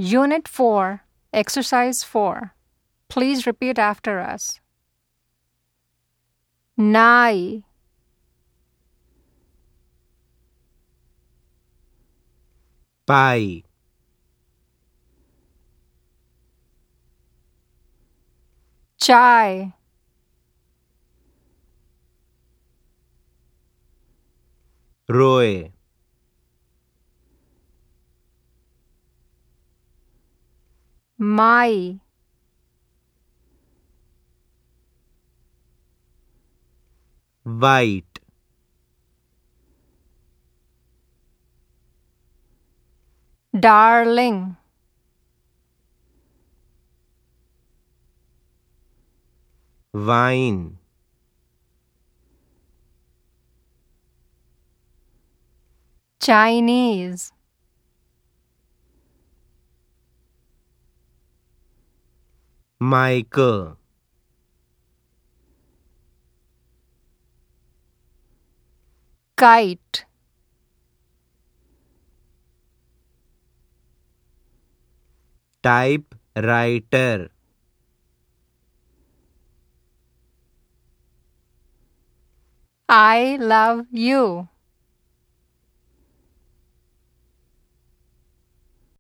Unit 4, Exercise 4. Please repeat after us. Nai, pai, chai, roe, mai, white, darling, wine, Chinese, Michael, kite, typewriter, I love you.